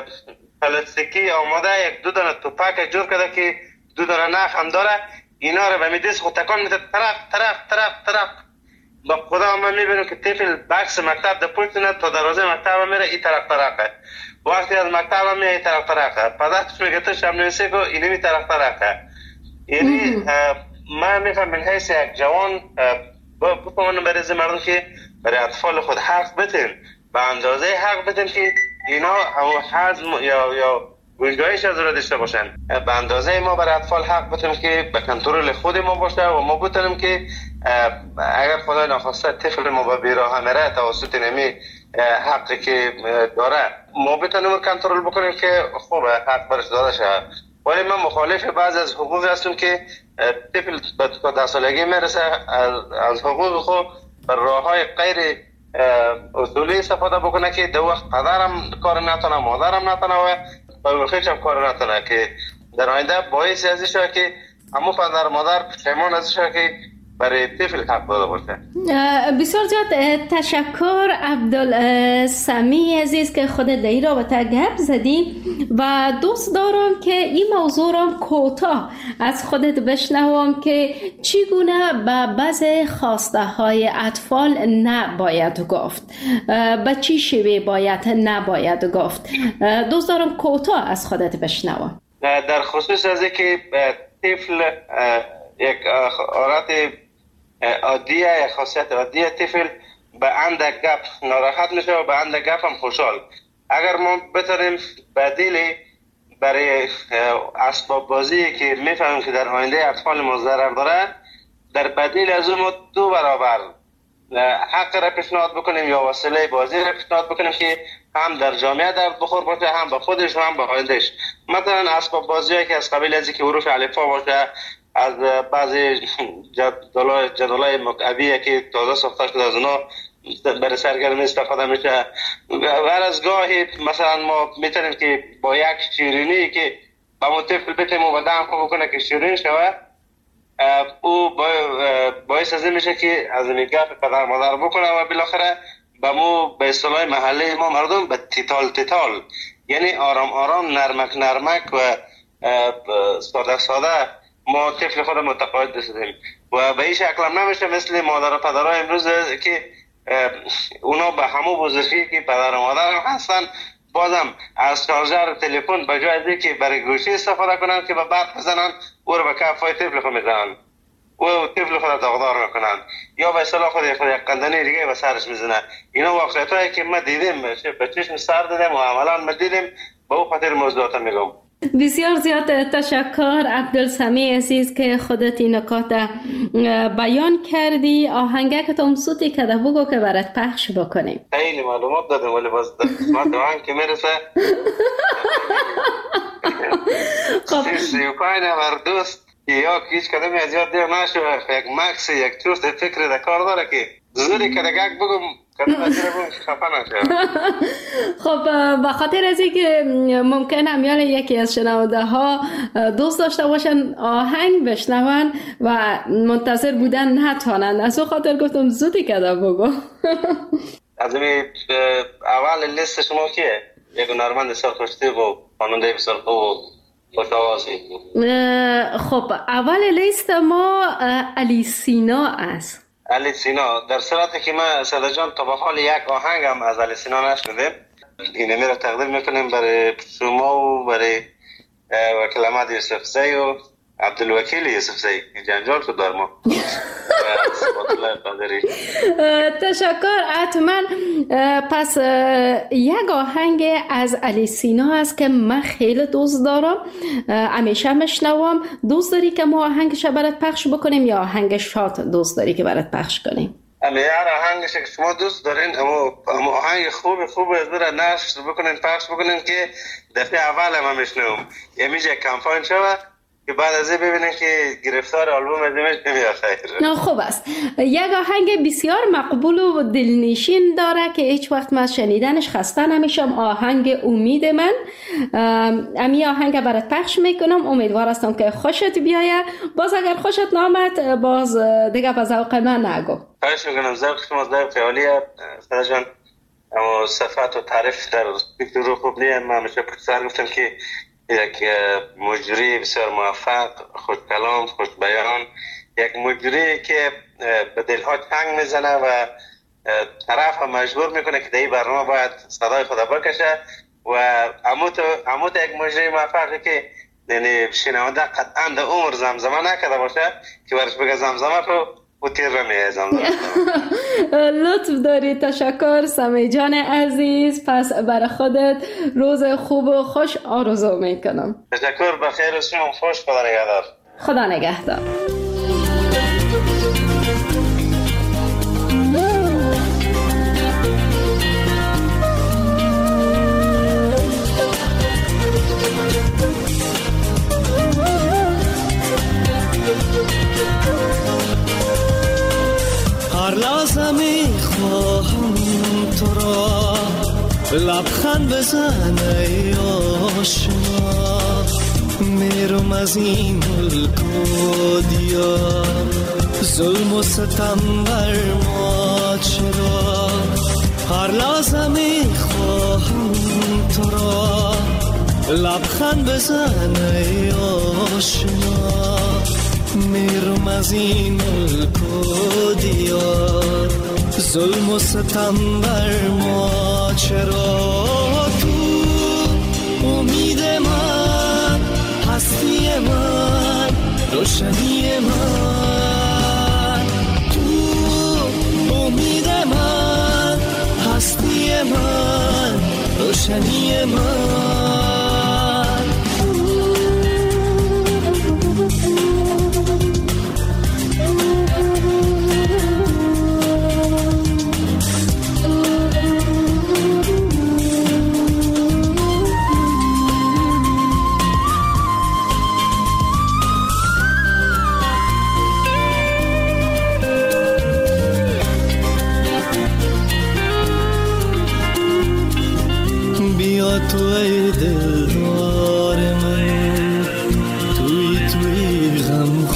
پلاستیکی آماده یک دو دانه توپک جور کرده که دو دانه نخ هم داره، اینا رو به میدیس خود تکان میده طرف. با خدا من میبینم که طفل بکس مکتب در پشتونه تا دروازه مکتب میره این طرفه. وقتی از مکتب میره این طرفه. پدرش میگه تو شب نویسی کو اینمی طرفه. یعنی من میخوام من حیث یک جوان بفهمونم برای مردم که برای اطفال خود حق بدین، به اندازه حق بدین که اینا حزم یا گنجایش از را داشته باشن. به اندازه ما برای اطفال حق بدیم که به کنترل خود ما باشه و ما بتونیم که اگر خدای نخواسته طفل ما به بیراه میره توسط نمی حقی که داره ما بتونیم کنترل بکنیم که خوبه حق برش داده شد. ولی من مخالف بعض از حقوق هستم که طفل به 10 سالگی میرسه از حقوق خود بر راههای غیر اصولی استفاده بکنه که دو وقت پدرم کار نتونه، مادرم نتونه و بایوخیش هم کار نتونه که در آینده باعث ازی شده که همون پدر مادر پشیمان ازی شده که برای طفل حق داده باشه. بسیار زیاد تشکر عبدالسمی عزیز که خودت در این رابطه گپ زدی و دوست دارم که این موضوع را کوتاه از خودت بشنوم که چگونه به بعضی خواسته های اطفال نباید گفت، به چی شیوه باید نباید گفت. دوست دارم کوتاه از خودت بشنوم. در خصوص از که طفل یک حالت عادیه، یک خاصیت عادیه، طفل به اندک گپ ناراحت میشه و به اندک گپ هم خوشحال. اگر ما بتونیم بدیلی برای اسباب بازی که میفهمیم که در آینده اطفال ما ضرر داره در بدیل از اون ما 2 برابر حق را پیشنهاد بکنیم یا وسیله بازی را پیشنهاد بکنیم که هم در جامعه در بخور باشه، هم به خودش و هم به آیندهش. مثلا اسباب بازی که از قبیل از که حروف الفا باشه، از بعضی جدولای مکعبی که تازه ساخته شده از اونا برای سرگرمی استفاده میشه. هر از گاهی مثلا ما میتونیم که با یک شیرینی که با مطفل بتیم و بدن خوب بکنه که شیرین شوه، او باعث از این میشه که از میگه پدر مادر بکنه و بالاخره به اصطلاح محلی ما مردم به تیتال یعنی آرام آرام نرمک و ساده ما طفل خود متقاعد بسازیم و به این شکل هم نمیشه مثل مادر و پدرها امروز که اونا به همو بزرگی که پدر و مادر هم هستن بازم از شارژر تلفن به جای از که برای گوشی استفاده کنن که به برق بزنن او رو به کفای طفل خود میزنن و طفل خود داغدار میکنن یا به اصطلاح خود یک قندنی دیگه به سرش میزنن. اینا واقعیت هایی که ما دیدیم به چشم سر دیدیم و عملا ما دیدیم به او خاطر موضوعات میگم. بسیار زیاد تشکر عبدالسمیع عزیز که خودت این نکات بیان کردی. آهنگک تو صوتی که بگو که برات پخش بکنیم. خیلی معلومات دادم ولی باز قسمت آهنگ که میرسه 35 نفر دوست یا هیچ کدومی از یاد دیر نشو یک مکس یک چوست فکر در کار داره که زوری که دقیق بگم کدوم از دیر بگم خفه نشه. خب بخاطر از اینکه ممکن امیال یکی از شنونده ها دوست داشته باشن آهنگ بشنون و منتظر بودن نتوانند، از اون خاطر گفتم زودی کده بگو. از این اول لیست شما کیه؟ یک هنرمند سرخوشتی و خواننده بسیار خوب و خوش‌آوازی. خب اول لیست ما علی سینا است. علی سینا در صورتی که ما ساده جان تا به حال یک آهنگ هم از علی سینا نشنیدیم، اینمی را تقدیم میکنیم برای شما و برای وکیل احمد یوسفزی و عبدالوکیل یوسفزی که جنجال شد در ما. تشکر. حتما پس یک آهنگ از علی سینا است که من خیلی دوست دارم، همیشه میشنوم. دوست داری که ما آهنگش برات پخش بکنیم یا آهنگ شاد دوست داری که برات پخش کنیم؟ هر آهنگش که شما دوست دارین اما آهنگ خوب از برای نشر بکنین پخش بکنین که دفعه اول هم میشنوم یه کمپاین شود که بعد از این ببینین که گرفتار آلبوم از اینش نمیاد خیر. خوب است. یک آهنگ بسیار مقبول و دلنشین داره که هیچ وقت من شنیدنش خسته نمیشم، آهنگ امید من. امی آهنگ برات پخش میکنم، امیدوار هستم که خوشت بیایه. باز اگر خوشت نامد باز دیگه به ذوق من نگو. خواهش میکنم، ذوق شما ذوق خیالیه ساده جان، اما صفت و تعریف در فکر رو خوب نیه. من همیشه پشت سر گفتم که یک مجری بسیار موفق، خوش کلام، خوش بیان، یک مجری که به دلها چنگ میزنه و طرف هم مجبور میکنه که در این برنامه باید صدای خدا بکشه و اموت یک مجری موفقی که یعنی شنونده قطعا در عمر زمزمه نکرده باشه که برش بگه زمزمه رو و تیر رو میه زمزمه. لطف داری. تشکر سمیع جان عزیز. پس برای خودت روز خوب و خوش آرزو میکنم. تشکر، بخیر و شما خوش. خدا نگهدار. خدا نگهدار. هر لحظه میخواهم تو را لبخند بزن ای آشنا، میرم از این ملک و دیار، ظلم و ستم بر ما چرا. هر لحظه میخواهم تو را لبخند بزن ای آشنا، میرم از این ملک و دیار، ظلم و ستم بر ما چرا. تو امید من، هستی من، روشنی من. تو امید من، هستی من، روشنی من.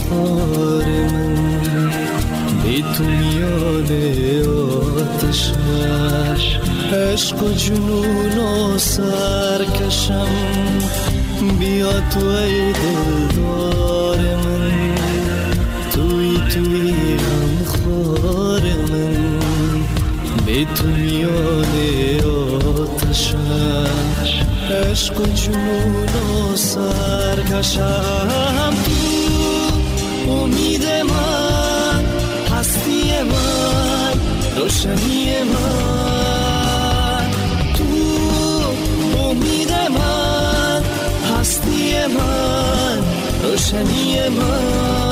خار من بی تو میان آتش عشق و جنون و سرکشم بیا تو ای دلدار من توی غم خار من بی تو میان آتش عشق و جنون و سرکشم تو امید من هستی من روشنی من تو امید من هستی من روشنی من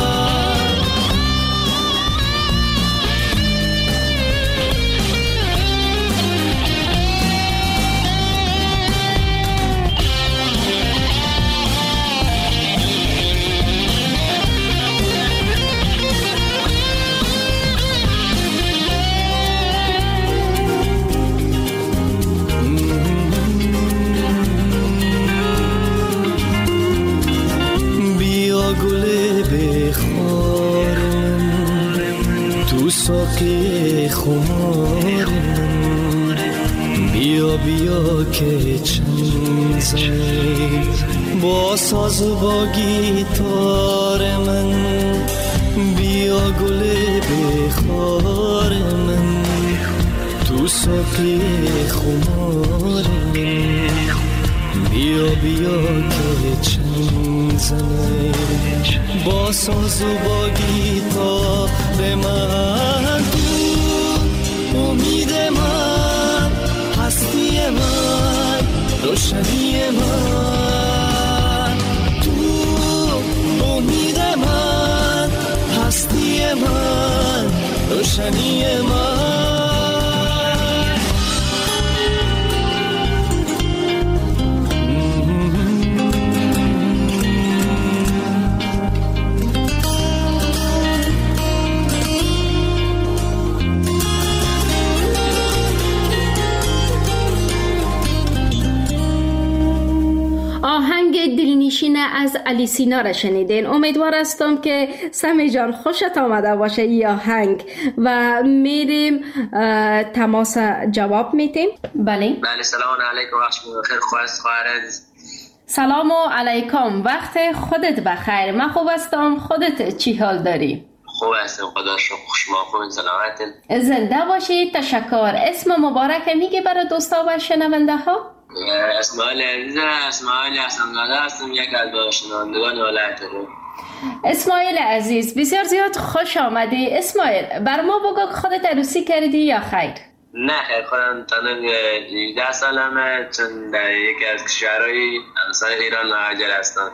ساقی خمار من بیا بیا که چنگ زنی با ساز و با گیتار من بیا گل بخار من تو ساقی خمار من بیا بیا که چنگ زنی با ساز و با گیتار من تو امید من هستی من روشنی من تو امید من هستی من روشنی من آهنگ دلنشین از علی سینا را شنیدین. امیدوار هستم که سمی جان خوشت آمده باشه این آهنگ و میریم تماس جواب میتیم. بله سلام علیکم، وقت بخیر. خواهر سلام علیکم، وقت خودت بخیر. من خوب هستم، خودت چی حال داری؟ خوب هستم، خدا شکر. شما خوبین؟ سلامتین؟ زنده باشی. تشکر. اسم مبارک میگی برای دوستا و شنونده ها؟ اسماعیل عزیز، اسماعیل حسن‌زاده هستم، یک از شنوندگان ولایت رو. اسماعیل عزیز، بسیار زیاد خوش آمدی. اسماعیل، بر ما بگو خودت عروسی کردی یا خیر؟ نه خیر، خودم تنها 18 سالمه، چون در یکی از کشورهای مثلا ایران مهاجر هستم.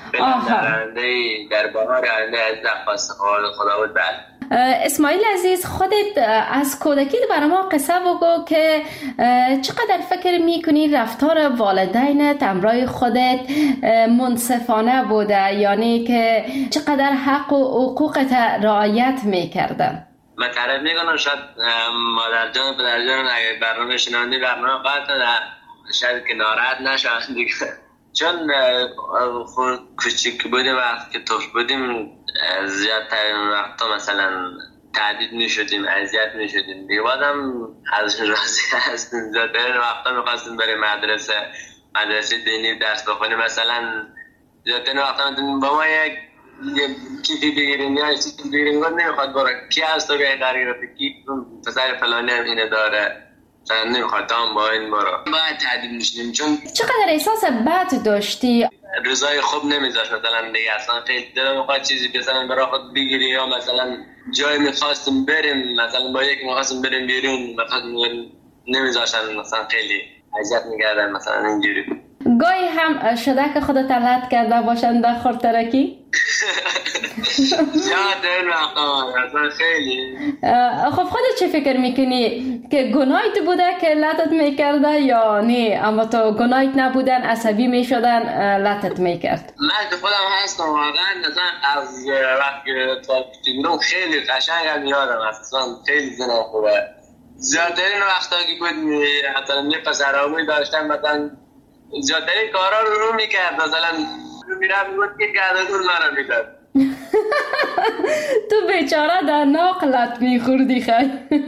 در بهار آینده از درخواست خدا بود. بله اسماعیل عزیز، خودت از کودکی برای ما قصه بگو که چقدر فکر میکنی رفتار والدینت همراه خودت منصفانه بوده، یعنی که چقدر حق و حقوقت رعایت میکردن؟ من تعریف میکنم، شاید مادر جان و پدر جان اگر برنامه شنوندی برنامه قطع شاید که ناراحت نشن دیگه، چون کوچیک بودیم وقتی که طفل بودیم زیادترین وقتا مثلا تهدید میشدیم، اذیت میشدیم دیگه. بعدم ازشون راضی هستیم. زیادترین وقتا میخواستیم بریم مدرسه دینی درس بخونیم. مثلا زیادترین وقتا با ما یک کیفی بگیریم یا چیزی بگیریم، گفت نمیخواد برو، کی هست تو بیایی قرار گرفته، کی پسر فلانی هم اینه داره، مثلا نمیخواد تا هم با این برو. باید تهدید میشدیم. چون چقدر احساس بد داشتی؟ روزای خوب نمیذاشت مثلا دیگه، اصلا خیلی دلم میخواد چیزی مثلا برای خود بگیری، یا مثلا جای میخواستیم بریم، مثلا با یکی میخواستیم بریم بیرون، مثلا نمیذاشتن، مثلا خیلی اذیت میکردن مثلا اینجوری. گاهی هم شده که خودت لط کرده باشن در خورترکی؟ یادم رفتم اصلا خیلی. خب خودت چه فکر میکنی که گناهیت بوده که لطت میکرده یا نه؟ اما تو گناهیت نبودن عصبی میشدن لطت میکرد؟ من که خودم هستم واقعا مثلا از وقتی تا بودم خیلی قشنگ یادم اصلا خیلی زنم خوبه. زیادترین وقتا که بود مثلا یه پسرامی داشتم، مثلا زیادترین کارا رو میکرد، مثلا میرم بود که گردگور مرا میداد. تو بیچاره در ناقلت میخوردی خیلی.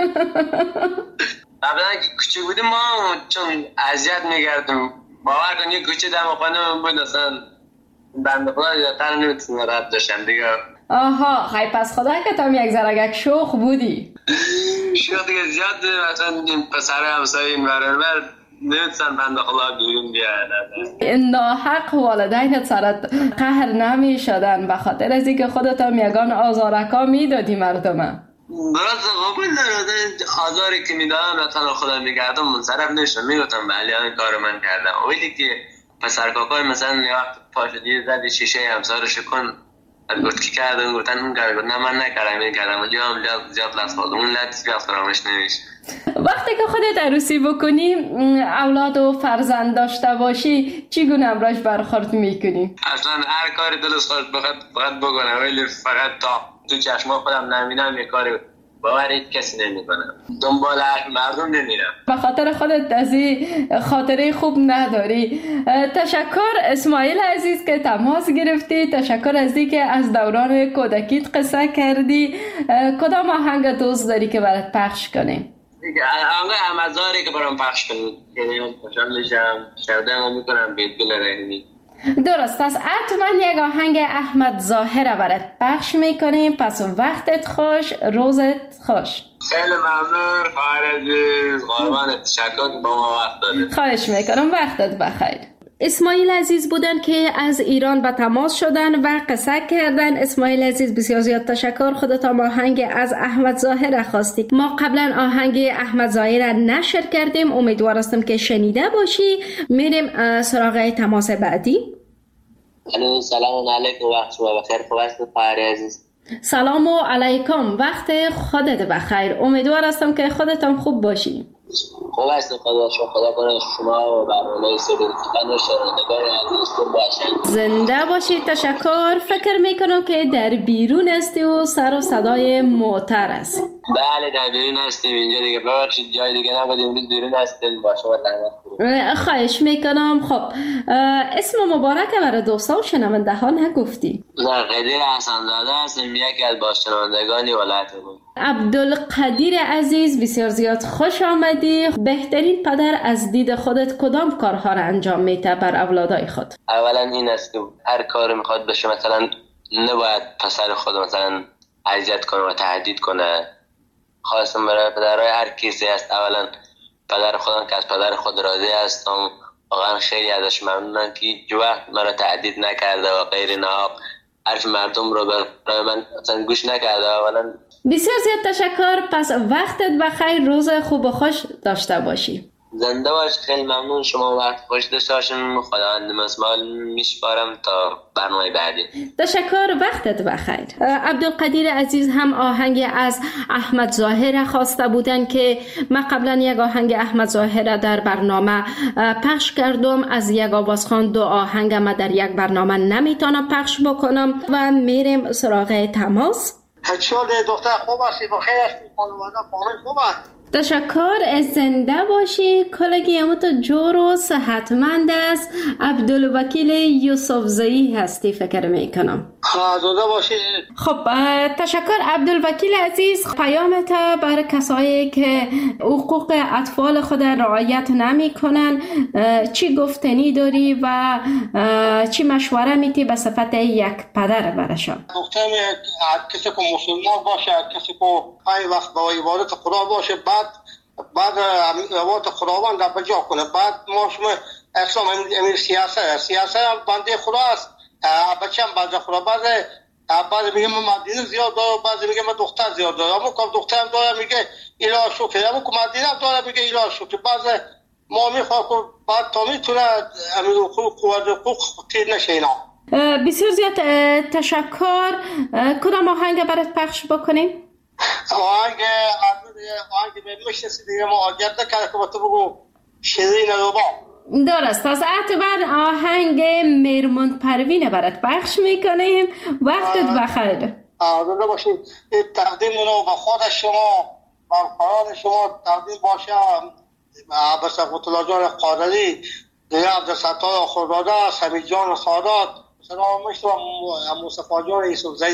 قبلا که کوچه بودیم ما چون اذیت میگردیم باور کن یک کوچه دم خانه بود اصلا بنده خدا یادتر نمیتونم رد داشتم دیگه. آها خیلی پس خدا که تام یک ذرگک شوخ بودی. شوخ دیگه زیاد مثلا این پسر همسایه این ورانور نمیتونن بنده خدا بیرون بیاد. ناحق والدینت سرت قهر نمی شدن به خاطر از اینکه خودت هم یگان آزارکا میدادی مردمه. درست قبول دارم آزاری که میدادم مثلا خدا میگردم منصرف نشم میگفتم بله این کار من کردم. ولی که پسر کاکای مثلا یه وقت پاشدی زدی شیشه همسارش کن گفت کی کردن گفتن اون کرد نه من نکردم این کردم ولی هم زیاد لطف خودم اون لطف بیاد فراموش نمیشه. وقتی که خودت عروسی بکنی اولاد و فرزند داشته باشی چی گونه امراش برخورد میکنی؟ اصلا هر کاری دلش خواست فقط بکنم ولی فقط تا تو چشما خودم نمیدم یه کاری باور هیچ کسی نمیکنم دنبال مردم نمیرم. به خاطر خودت از این خاطره خوب نداری. تشکر اسماعیل عزیز که تماس گرفتی. تشکر از این که از دوران کودکیت قصه کردی. کدام آهنگ دوست داری که برات پخش کنیم؟ آهنگ احمد ظاهری که برام پخش کنیم یعنی خوشحال میشم شودم میکنم بیت گل رحیمی. درست پس حتما یک آهنگ احمد ظاهر برات پخش میکنیم. پس وقتت خوش روزت خوش. خیلی ممنون خواهر عزیز قربانت تشکر که با ما وقت دادید. خواهش میکنم وقتت بخیر. اسماعیل عزیز بودن که از ایران به تماس شدن و قصه کردن. اسماعیل عزیز بسیار زیاد تشکر. خودت هم آهنگ از احمد ظاهر خواستی. ما قبلا آهنگ احمد ظاهر نشر کردیم. امیدوار هستم که شنیده باشی. میریم سراغ تماس بعدی. سلام علیکم وقت شما بخیر. خوب هستید خواهر عزیز؟ سلام علیکم وقت خودت بخیر. امیدوار هستم که خودت هم خوب باشی. خوب هستید خدا کنه شما و برنامه سرود خفن و شنوندگان عزیزتون باشن. زنده باشید. تشکر. فکر میکنم که در بیرون هستی و سر و صدای موتر است. بله در بیرون هستیم اینجا دیگه. ببخشید جای دیگه نبودیم امروز بیرون هستیم با شما تماس. خواهش میکنم. خب اسم مبارک برای دوستا و شنونده ها نگفتی؟ نه قدیر حسن‌زاده هستیم یکی از باشندگان ولایتمون. عبدالقدیر عزیز بسیار زیاد خوش آمدی. بهترین پدر از دید خودت کدام کارها را انجام میده بر اولادای خود؟ اولا این است که هر کار میخواد بشه مثلا نباید پسر خود مثلا اذیت کنه و تهدید کنه. خواستم برای پدرهای هر کسی است اولا پدر خودم که از پدر خود راضی هستم واقعا خیلی ازش ممنونم که هیچ وقت مرا تهدید نکرده و غیر ناحق حرف مردم رو برای من مثلا گوش نکرده. اولا بسیار زیاد تشکر. پس وقتت بخیر. روز خوب و خوش داشته باشی. زنده باش. خیلی ممنون. شما وقت خوش داشته باشین. خداوند مسئول میسپارم تا برنامه بعدی. تشکر. وقتت بخیر. عبدالقدیر عزیز هم آهنگ از احمد ظاهر خواسته بودن که من قبلا یک آهنگ احمد ظاهر در برنامه پخش کردم. از یک آوازخوان دو آهنگ ما در یک برنامه نمیتونم پخش بکنم و میریم سراغ تماس. چون دختر خوب هستی بخیر هستی خانواده فامیل خوب هست؟ تشکر. زنده باشی. کلگی امو جور و صحتمند است. عبدالوکیل یوسفزایی هستی فکر میکنم. زنده باشی. خب تشکر عبدالوکیل عزیز. پیامت بر کسایی که حقوق اطفال خود رعایت نمی کنن چی گفتنی داری و چی مشوره میتی به صفت یک پدر برشان؟ گفتم کسی که مسلمان باشه کسی که های وقت با عبادت خدا باشه بعد عبادت خداوند را بجا کنه. بعد ما شما اسلام امیر سیاست هم بنده خدا است. بچه هم بنده خدا. بعد میگه من مدینه زیاد دارم بعضی میگه من دختر زیاد دارم. اما که دخترم دارم میگه اله شکر. اما که مدینه هم دارم میگه اله شکر. بعد ما میخواه که بعد تا میتونه امیر حقوق تیر نشه اینا. بسیار زیاد تشکر. کدام آهنگ برات پخش بکنیم؟ آهنگ میشنسی دیگه ما آگرد نکرده که با تو بگو شیرین روبا. درست. از اعتبار آهنگ میرموند پروین برات پخش میکنیم. وقتت بخیر. زنده باشید. تقدیم رو به خود شما و قرار شما تقدیم باشه عباس الله جان قادری دیگه عبدالستار خرداده سمیع جان سادات سلام مصطفی مصطفی جان یوسفزایی.